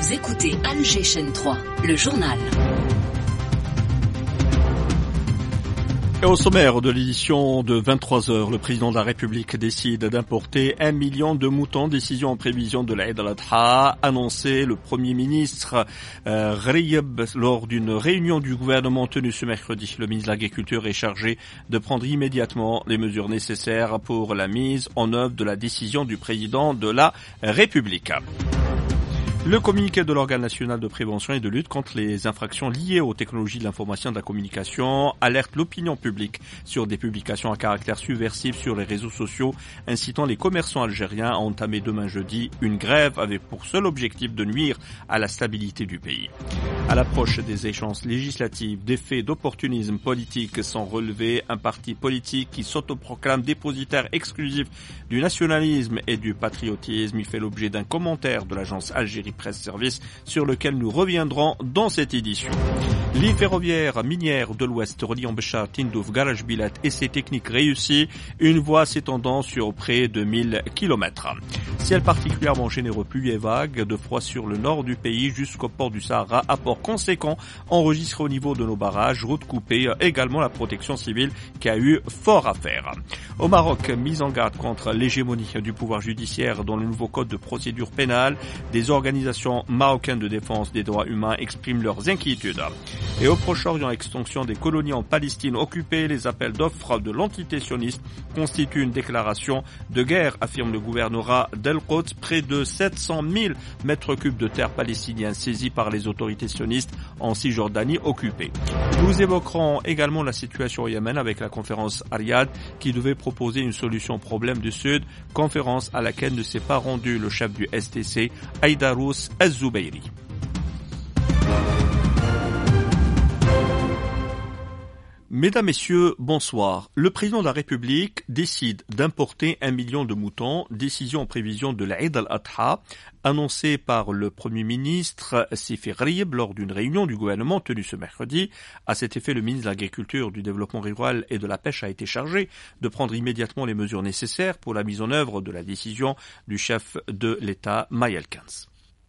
Vous écoutez Alger Chaîne 3, le journal. Et au sommaire de l'édition de 23h, le président de la République décide d'importer 1 million de moutons. Décision en prévision de l'Aïd al-Adha, annoncé le Premier ministre Ghrieb lors d'une réunion du gouvernement tenue ce mercredi. Le ministre de l'Agriculture est chargé de prendre immédiatement les mesures nécessaires pour la mise en œuvre de la décision du président de la République. Le communiqué de l'organe national de prévention et de lutte contre les infractions liées aux technologies de l'information et de la communication alerte l'opinion publique sur des publications à caractère subversif sur les réseaux sociaux incitant les commerçants algériens à entamer demain jeudi une grève avec pour seul objectif de nuire à la stabilité du pays. À l'approche des échéances législatives, des faits d'opportunisme politique sont relevés. Un parti politique qui s'autoproclame dépositaire exclusif du nationalisme et du patriotisme. Il fait l'objet d'un commentaire de l'agence Algérie Presse Service sur lequel nous reviendrons dans cette édition. Ligne ferroviaire minière de l'Ouest reliant Béchar, Tindouf, Garage Bilat et ses techniques réussies. Une voie s'étendant sur près de 1000 km. Ciel particulièrement généreux, pluie et vagues, de froid sur le nord du pays jusqu'au port du Sahara. Apport conséquent enregistré au niveau de nos barrages, routes coupées, également la protection civile qui a eu fort à faire. Au Maroc, mise en garde contre l'hégémonie du pouvoir judiciaire dans le nouveau code de procédure pénale. Des organisations marocaines de défense des droits humains expriment leurs inquiétudes. Et au Proche-Orient, extension des colonies en Palestine occupée, les appels d'offres de l'entité sioniste constituent une déclaration de guerre, affirme le gouvernorat d'El-Quds. Près de 700 000 mètres cubes de terre palestinienne saisis par les autorités sionistes en Cisjordanie occupée. Nous évoquerons également la situation au Yémen avec la conférence Ariad qui devait proposer une solution au problème du Sud, conférence à laquelle ne s'est pas rendu le chef du STC, Aïdarous Az-Zoubeiri. Mesdames, Messieurs, bonsoir. Le président de la République décide d'importer 1 million de moutons, décision en prévision de l'Aïd al-Adha, annoncée par le Premier ministre Sifi Ghrieb lors d'une réunion du gouvernement tenue ce mercredi. À cet effet, le ministre de l'Agriculture, du Développement rural et de la Pêche a été chargé de prendre immédiatement les mesures nécessaires pour la mise en œuvre de la décision du chef de l'État, Maïel Kans.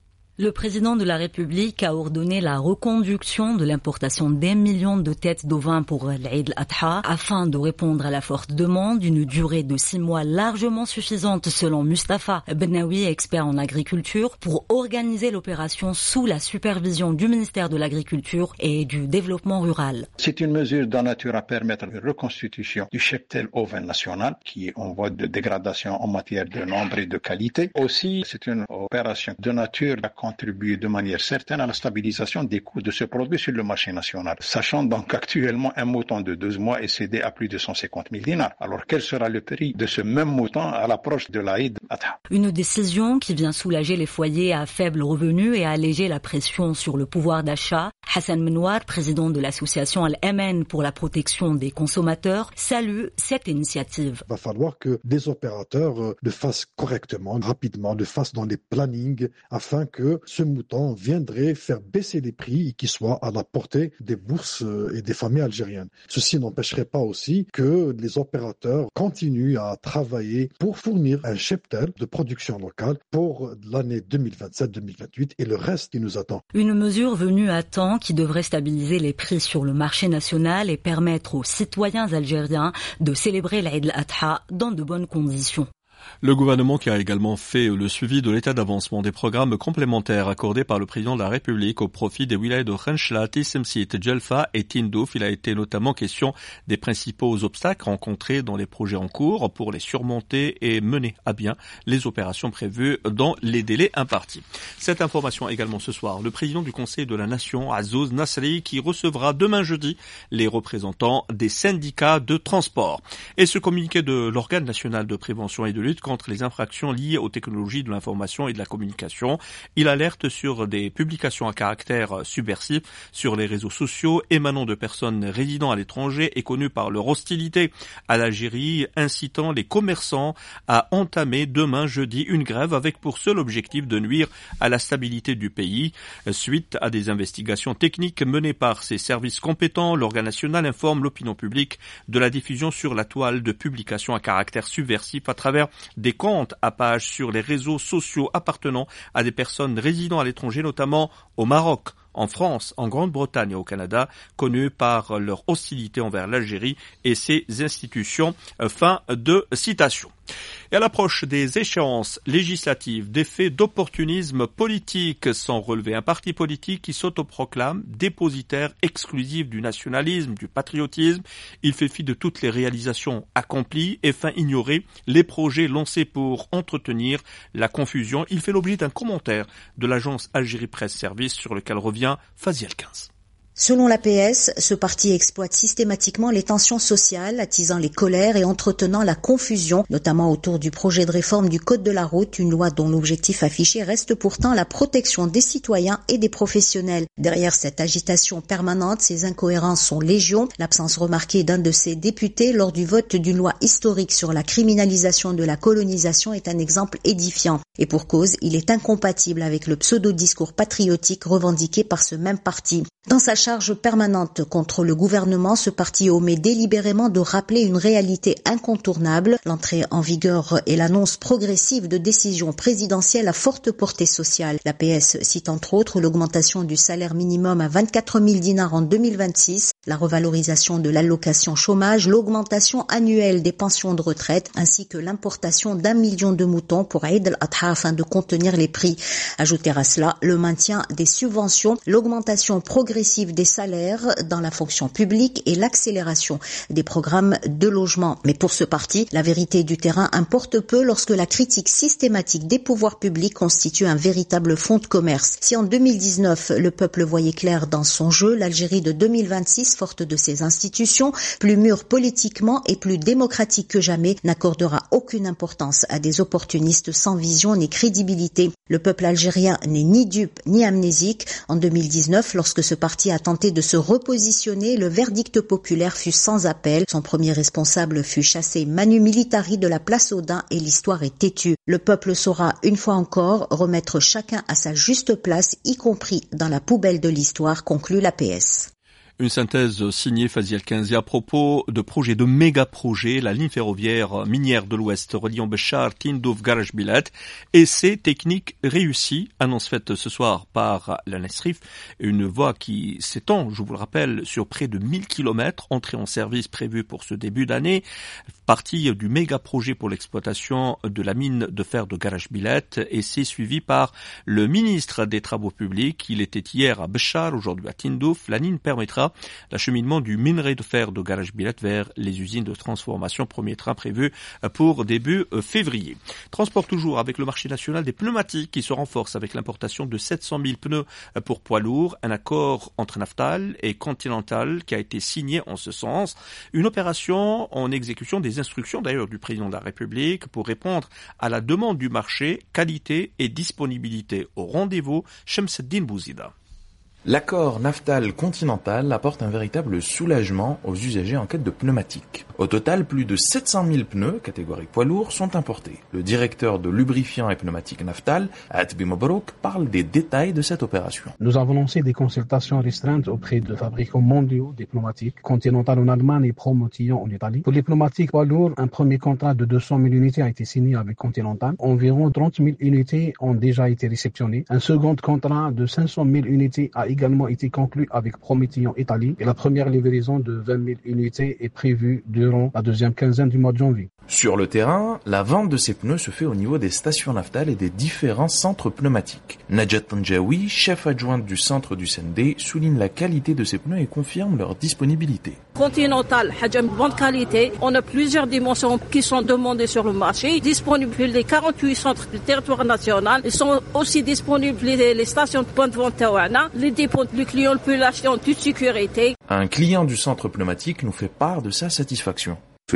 Le président de la République a ordonné la reconduction de l'importation d'1 million de têtes d'ovins pour l'Aïd al-Adha afin de répondre à la forte demande d'une durée de 6 mois largement suffisante selon Mustafa Benaoui, expert en agriculture, pour organiser l'opération sous la supervision du ministère de l'Agriculture et du Développement rural. C'est une mesure de nature à permettre une reconstitution du cheptel ovin national qui est en voie de dégradation en matière de nombre et de qualité. Aussi, c'est une opération de nature à contribuer de manière certaine à la stabilisation des coûts de ce produit sur le marché national. Sachant donc qu'actuellement un mouton de 12 mois est cédé à plus de 150 000 dinars. Alors quel sera le prix de ce même mouton à l'approche de l'Aïd al-Adha? Une décision qui vient soulager les foyers à faible revenu et alléger la pression sur le pouvoir d'achat. Hassan Menouar, président de l'association Al-Amen pour la protection des consommateurs, salue cette initiative. Il va falloir que des opérateurs le fassent correctement, rapidement, le fassent dans les plannings afin que ce mouton viendrait faire baisser les prix et qu'il soit à la portée des bourses et des familles algériennes. Ceci n'empêcherait pas aussi que les opérateurs continuent à travailler pour fournir un cheptel de production locale pour l'année 2027-2028 et le reste qui nous attend. Une mesure venue à temps qui devrait stabiliser les prix sur le marché national et permettre aux citoyens algériens de célébrer l'Aïd al-Adha dans de bonnes conditions. Le gouvernement qui a également fait le suivi de l'état d'avancement des programmes complémentaires accordés par le président de la République au profit des wilayas de Khenchela, Tissemsit, Djelfa et Tindouf. Il a été notamment question des principaux obstacles rencontrés dans les projets en cours pour les surmonter et mener à bien les opérations prévues dans les délais impartis. Cette information également ce soir, le président du Conseil de la Nation, Azzouz Nasri, qui recevra demain jeudi les représentants des syndicats de transport. Et ce communiqué de l'organe national de prévention et de lutte contre les infractions liées aux technologies de l'information et de la communication. Il alerte sur des publications à caractère subversif sur les réseaux sociaux émanant de personnes résidant à l'étranger et connues par leur hostilité à l'Algérie, incitant les commerçants à entamer demain jeudi une grève avec pour seul objectif de nuire à la stabilité du pays. Suite à des investigations techniques menées par ses services compétents, l'organe national informe l'opinion publique de la diffusion sur la toile de publications à caractère subversif à travers des comptes à page sur les réseaux sociaux appartenant à des personnes résidant à l'étranger, notamment au Maroc, en France, en Grande-Bretagne et au Canada, connus par leur hostilité envers l'Algérie et ses institutions. Fin de citation. Et à l'approche des échéances législatives, des faits d'opportunisme politique sont relevés. Un parti politique qui s'autoproclame dépositaire exclusif du nationalisme, du patriotisme. Il fait fi de toutes les réalisations accomplies et feint ignorer les projets lancés pour entretenir la confusion. Il fait l'objet d'un commentaire de l'agence Algérie Presse Service sur lequel revient Faziel 15. Selon l'APS, ce parti exploite systématiquement les tensions sociales, attisant les colères et entretenant la confusion, notamment autour du projet de réforme du Code de la route, une loi dont l'objectif affiché reste pourtant la protection des citoyens et des professionnels. Derrière cette agitation permanente, ces incohérences sont légion. L'absence remarquée d'un de ses députés lors du vote d'une loi historique sur la criminalisation de la colonisation est un exemple édifiant. Et pour cause, il est incompatible avec le pseudo-discours patriotique revendiqué par ce même parti. Dans sa charge permanente contre le gouvernement, ce parti omet délibérément de rappeler une réalité incontournable, l'entrée en vigueur et l'annonce progressive de décisions présidentielles à forte portée sociale. L'APS cite entre autres l'augmentation du salaire minimum à 24 000 dinars en 2026, la revalorisation de l'allocation chômage, l'augmentation annuelle des pensions de retraite, ainsi que l'importation d'1 million de moutons pour Eid al-Adha afin de contenir les prix. Ajouter à cela le maintien des subventions, l'augmentation progressive des salaires dans la fonction publique et l'accélération des programmes de logement. Mais pour ce parti, la vérité du terrain importe peu lorsque la critique systématique des pouvoirs publics constitue un véritable fonds de commerce. Si en 2019, le peuple voyait clair dans son jeu, l'Algérie de 2026, forte de ses institutions, plus mûre politiquement et plus démocratique que jamais, n'accordera aucune importance à des opportunistes sans vision ni crédibilité. Le peuple algérien n'est ni dupe ni amnésique. En 2019, lorsque ce parti a tenté de se repositionner, le verdict populaire fut sans appel. Son premier responsable fut chassé manu militari de la place Audin et l'histoire est têtue. Le peuple saura, une fois encore, remettre chacun à sa juste place, y compris dans la poubelle de l'histoire, conclut l'APS. Une synthèse signée Faziel 15 à propos de projets, de méga-projets, la ligne ferroviaire minière de l'Ouest reliant Béchar, Tindouf, Garage Bilet, essai technique réussi, annonce faite ce soir par la Nesrif, une voie qui s'étend, je vous le rappelle, sur près de 1000 km, entrée en service prévue pour ce début d'année, partie du méga-projet pour l'exploitation de la mine de fer de Garage Bilet, essai suivi par le ministre des Travaux Publics. Il était hier à Béchar, aujourd'hui à Tindouf. La ligne permettra l'acheminement du minerai de fer de Garage Bilet vers les usines de transformation. Premier train prévu pour début février. Transport toujours avec le marché national des pneumatiques qui se renforce avec l'importation de 700 000 pneus pour poids lourds. Un accord entre Naftal et Continental qui a été signé en ce sens. Une opération en exécution des instructions d'ailleurs du président de la République pour répondre à la demande du marché, qualité et disponibilité au rendez-vous. Shamseddine Bouzida. L'accord Naftal-Continental apporte un véritable soulagement aux usagers en quête de pneumatiques. Au total, plus de 700 000 pneus, catégorie poids lourd, sont importés. Le directeur de lubrifiants et pneumatiques Naftal, Atbi Mobrouk, parle des détails de cette opération. Nous avons lancé des consultations restreintes auprès de fabricants mondiaux des pneumatiques, Continental en Allemagne et Promotillon en Italie. Pour les pneumatiques poids lourds, un premier contrat de 200 000 unités a été signé avec Continental. Environ 30 000 unités ont déjà été réceptionnées. Un second contrat de 500 000 unités a également été conclu avec Promotillon Italie et la première livraison de 20 000 unités est prévue durant la deuxième quinzaine du mois de janvier. Sur le terrain, la vente de ces pneus se fait au niveau des stations Naftal et des différents centres pneumatiques. Najat Tanjawi, chef adjointe du centre du CND, souligne la qualité de ces pneus et confirme leur disponibilité. Continental, bonne qualité. On a plusieurs dimensions qui sont demandées sur le marché. Disponibles les 48 centres du territoire national. Ils sont aussi disponibles les stations de point de vente Tawana. Les dépôts du client peut l'acheter en toute sécurité. Un client du centre pneumatique nous fait part de sa satisfaction.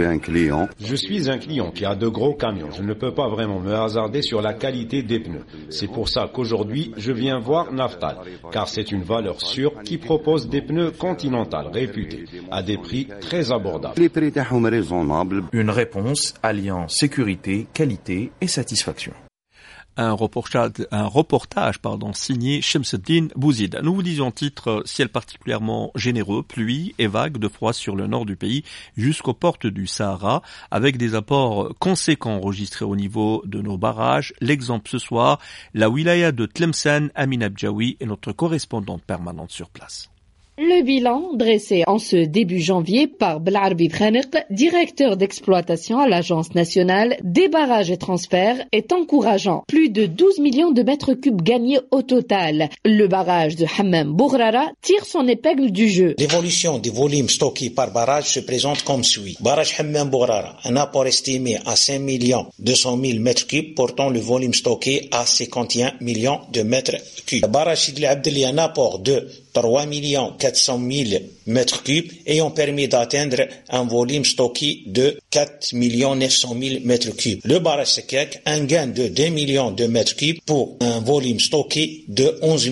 Je suis un client qui a de gros camions. Je ne peux pas vraiment me hasarder sur la qualité des pneus. C'est pour ça qu'aujourd'hui, je viens voir Naftal, car c'est une valeur sûre qui propose des pneus Continental réputés à des prix très abordables. Une réponse alliant sécurité, qualité et satisfaction. Un reportage signé Shamsuddin Bouzid. Nous vous disions titre, ciel particulièrement généreux, pluie et vagues de froid sur le nord du pays jusqu'aux portes du Sahara, avec des apports conséquents enregistrés au niveau de nos barrages. L'exemple ce soir, la wilaya de Tlemcen, Amina Bjaoui est notre correspondante permanente sur place. Le bilan dressé en ce début janvier par Belarbi Bkhaneq, directeur d'exploitation à l'Agence nationale des barrages et transferts, est encourageant. Plus de 12 millions de mètres cubes gagnés au total. Le barrage de Hammam Bougrara tire son épingle du jeu. L'évolution des volumes stockés par barrage se présente comme suit. Barrage Hammam Bougrara, un apport estimé à 5 200 000 mètres cubes, portant le volume stocké à 51 millions de mètres cubes. Le barrage Sidli Abdeli, un apport de 3 400 000 mètres cubes ayant permis d'atteindre un volume stocké de 4 900 000 mètres cubes. Le barrage Sekek, un gain de 2 millions de mètres cubes pour un volume stocké de 11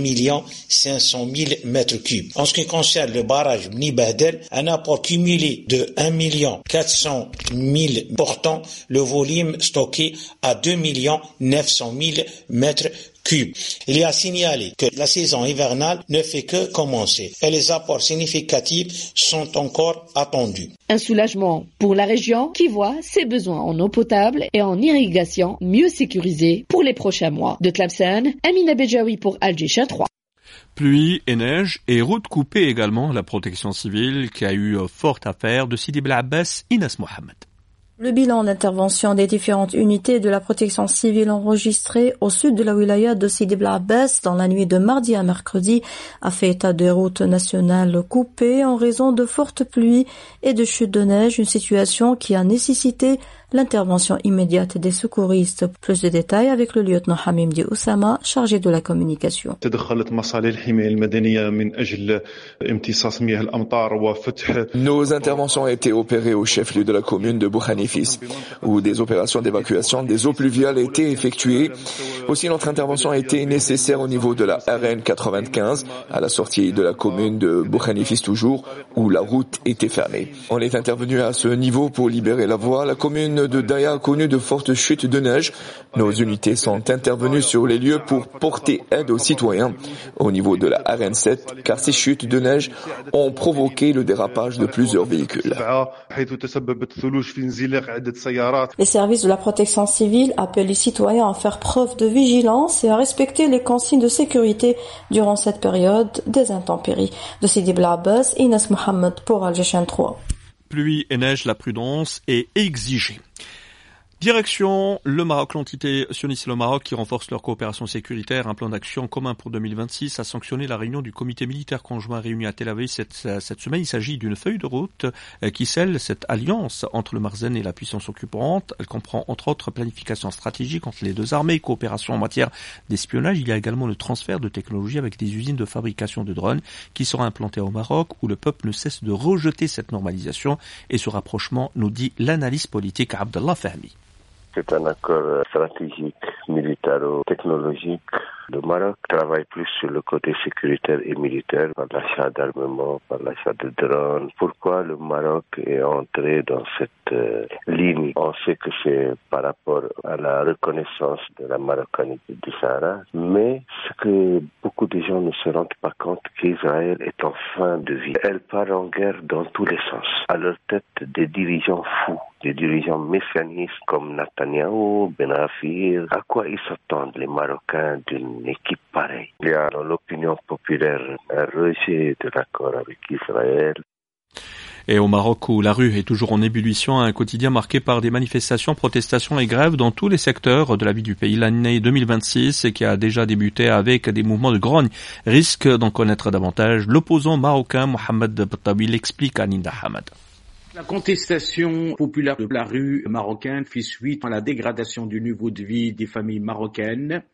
500 000 mètres cubes. En ce qui concerne le barrage Bni Bahdel, un apport cumulé de 1 400 000 portant le volume stocké à 2 900 000 mètres cubes. Il y a signalé que la saison hivernale ne fait que commencer et les apports significatifs sont encore attendus. Un soulagement pour la région qui voit ses besoins en eau potable et en irrigation mieux sécurisés pour les prochains mois. De Tlemcen, Amina Bjaoui pour Al-Jisha 3. Pluie et neige et routes coupées également, la protection civile qui a eu forte affaire de Sidi Bel Abbas, Inès Mohamed. Le bilan d'intervention des différentes unités de la protection civile enregistrées au sud de la wilaya de Sidi Bel Abbas dans la nuit de mardi à mercredi a fait état de routes nationales coupées en raison de fortes pluies et de chutes de neige, une situation qui a nécessité l'intervention immédiate des secouristes. Plus de détails avec le lieutenant Hamimdi Oussama, chargé de la communication. Nos interventions ont été opérées au chef-lieu de la commune de Bouhanifis, où des opérations d'évacuation des eaux pluviales étaient effectuées. Aussi, notre intervention a été nécessaire au niveau de la RN 95, à la sortie de la commune de Bouhanifis toujours, où la route était fermée. On est intervenu à ce niveau pour libérer la voie. La commune de Daya a connu de fortes chutes de neige. Nos unités sont intervenues sur les lieux pour porter aide aux citoyens au niveau de la RN7, car ces chutes de neige ont provoqué le dérapage de plusieurs véhicules. Les services de la protection civile appellent les citoyens à faire preuve de vigilance et à respecter les consignes de sécurité durant cette période des intempéries. De Sidi Bel Abbas, Inès Mohamed pour Al-Jisha 3. Pluie et neige, la prudence est exigée. Direction le Maroc, l'entité sioniste et le Maroc qui renforcent leur coopération sécuritaire. Un plan d'action commun pour 2026 a sanctionné la réunion du comité militaire conjoint réuni à Tel Aviv cette semaine. Il s'agit d'une feuille de route qui scelle cette alliance entre le Marzen et la puissance occupante. Elle comprend entre autres planification stratégique entre les deux armées, coopération en matière d'espionnage. Il y a également le transfert de technologies avec des usines de fabrication de drones qui sera implantées au Maroc où le peuple ne cesse de rejeter cette normalisation et ce rapprochement, nous dit l'analyste politique Abdallah Fahmi. C'est un accord stratégique, militaro-technologique. Le Maroc travaille plus sur le côté sécuritaire et militaire par l'achat d'armement, par l'achat de drones. Pourquoi le Maroc est entré dans cette ligne? On sait que c'est par rapport à la reconnaissance de la marocanité du Sahara, mais ce que beaucoup de gens ne se rendent pas compte, qu'Israël est en fin de vie. Elle part en guerre dans tous les sens. À leur tête, des dirigeants fous, des dirigeants messianistes comme Netanyahou, Ben Afir. À quoi ils s'attendent, les Marocains, d'une équipe pareille? Il y a dans l'opinion populaire un rejet de l'accord avec Israël. Et au Maroc, où la rue est toujours en ébullition, un quotidien marqué par des manifestations, protestations et grèves dans tous les secteurs de la vie du pays. L'année 2026, qui a déjà débuté avec des mouvements de grogne, risque d'en connaître davantage. L'opposant marocain Mohamed Battawi l'explique à Ninda Hamad. La contestation populaire de la rue marocaine fait suite à la dégradation du niveau de vie des familles marocaines.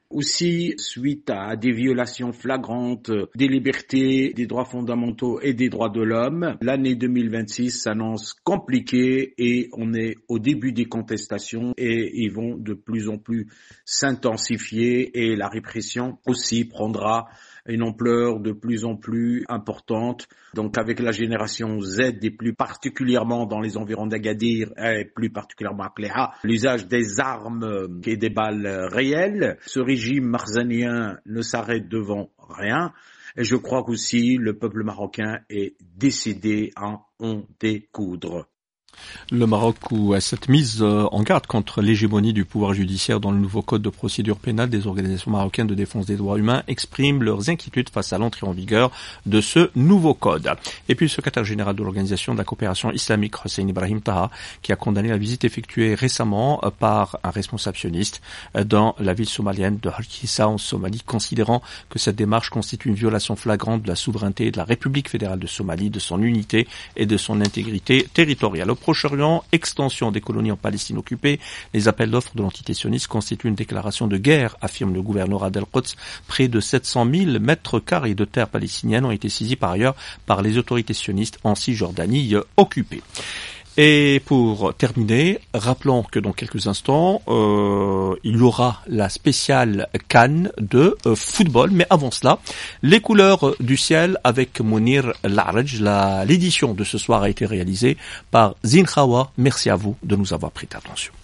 Aussi, suite à des violations flagrantes des libertés, des droits fondamentaux et des droits de l'homme, l'année 2026 s'annonce compliquée et on est au début des contestations et ils vont de plus en plus s'intensifier et la répression aussi prendra une ampleur de plus en plus importante. Donc avec la génération Z et plus particulièrement dans les environs d'Agadir et plus particulièrement à Cléha, l'usage des armes et des balles réelles, ce régime marzanien ne s'arrête devant rien. Et je crois qu'aussi le peuple marocain est décidé à en découdre. Le Maroc, où cette mise en garde contre l'hégémonie du pouvoir judiciaire dans le nouveau code de procédure pénale, des organisations marocaines de défense des droits humains expriment leurs inquiétudes face à l'entrée en vigueur de ce nouveau code. Et puis le secrétaire général de l'Organisation de la coopération islamique, Hossein Ibrahim Taha, qui a condamné la visite effectuée récemment par un responsable sioniste dans la ville somalienne de Hargeisa en Somalie, considérant que cette démarche constitue une violation flagrante de la souveraineté de la République fédérale de Somalie, de son unité et de son intégrité territoriale. Proche-Orient, extension des colonies en Palestine occupée, les appels d'offres de l'entité sioniste constituent une déclaration de guerre, affirme le gouverneur d'Al-Quds. Près de 700 000 mètres carrés de terre palestinienne ont été saisis par ailleurs par les autorités sionistes en Cisjordanie occupée. Et pour terminer, rappelons que dans quelques instants, il y aura la spéciale CAN de football. Mais avant cela, les couleurs du ciel avec Mounir Laraj. L'édition de ce soir a été réalisée par Zin Khawa. Merci à vous de nous avoir prêté attention.